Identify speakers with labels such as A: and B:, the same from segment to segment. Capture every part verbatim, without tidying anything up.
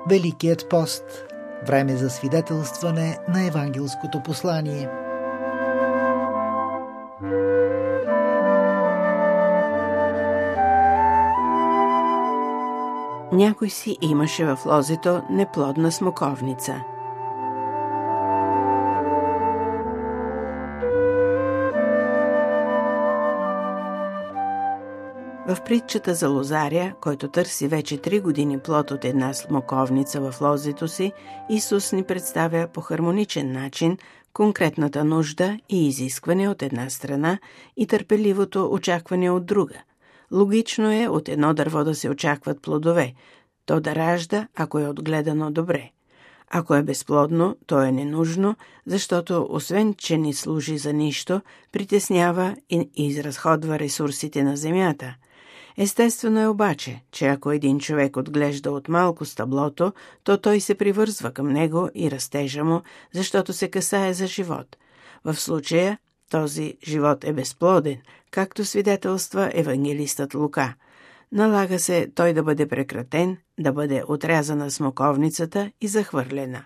A: Великият пост. Време за свидетелстване на евангелското послание.
B: Някой си имаше в лозето неплодна смоковница. В притчата за лозаря, който търси вече три години плод от една смоковница в лозето си, Исус ни представя по хармоничен начин конкретната нужда и изискване от една страна и търпеливото очакване от друга. Логично е от едно дърво да се очакват плодове, то да ражда, ако е отгледано добре. Ако е безплодно, то е ненужно, защото освен, че не служи за нищо, притеснява и изразходва ресурсите на земята. Естествено е обаче, че ако един човек отглежда от малко стъблото, то той се привързва към него и растежа му, защото се касае за живот. В случая този живот е безплоден, както свидетелства евангелистът Лука. Налага се той да бъде прекратен, да бъде отрязана смоковницата и захвърлена.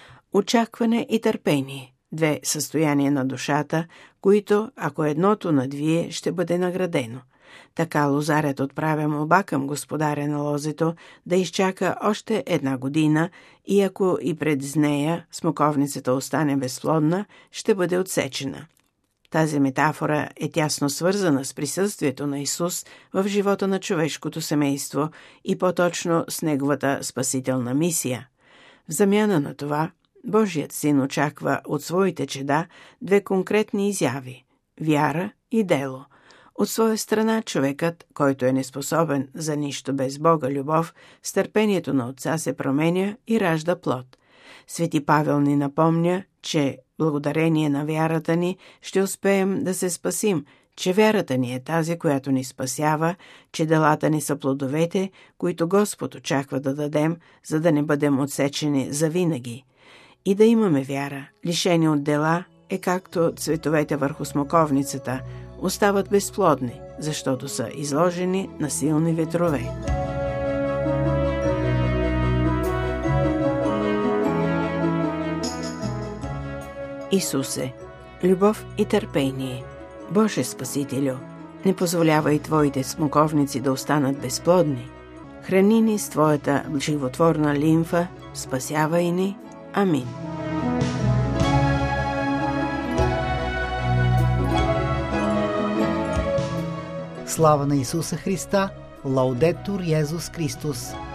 B: Очакване и търпение – две състояния на душата, които, ако едното надвие, ще бъде наградено. Така лозарят отправя молба към господаря на лозето да изчака още една година и ако и пред нея смоковницата остане безплодна, ще бъде отсечена. Тази метафора е тясно свързана с присъствието на Исус в живота на човешкото семейство и по-точно с неговата спасителна мисия. В замяна на това, Божият син очаква от своите чеда две конкретни изяви – вяра и дело. От своя страна човекът, който е неспособен за нищо без Бога любов, с търпението на Отца се променя и ражда плод. Свети Павел ни напомня, че благодарение на вярата ни ще успеем да се спасим, че вярата ни е тази, която ни спасява, че делата ни са плодовете, които Господ очаква да дадем, за да не бъдем отсечени завинаги. И да имаме вяра, лишени от дела, е както цветовете върху смоковницата, остават безплодни, защото са изложени на силни ветрове. Исусе, любов и търпение, Боже Спасителю, не позволявай Твоите смоковници да останат безплодни. Храни ни с Твоята животворна лимфа, спасявай ни. Амин.
A: Слава на Исуса Христа! Лаудетур Йезус Христос!